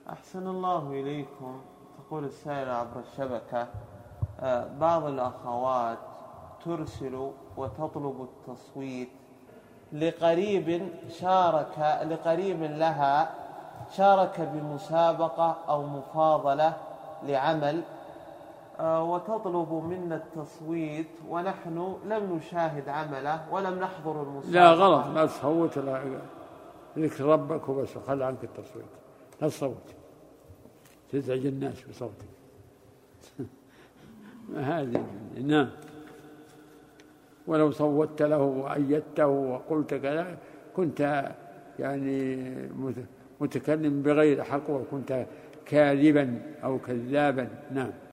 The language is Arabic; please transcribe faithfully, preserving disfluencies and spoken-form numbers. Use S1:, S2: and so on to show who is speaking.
S1: أحسن الله إليكم. تقول السائلة عبر الشبكة: بعض الأخوات ترسل وتطلب التصويت لقريب شارك لقريب لها شارك بمسابقة أو مفاضلة لعمل، وتطلب منا التصويت ونحن لم نشاهد عمله ولم نحضر المسابقة.
S2: لا غلط، لا تصوت، لا ذكر ربك وبس وخلى عنك التصويت، لا تصوت تزعج الناس بصوتك. ما هذه. نعم. ولو صوتت له وأيدته وقلت كذا كنت يعني متكلم بغير حق وكنت كاذبا أو كذابا. نعم.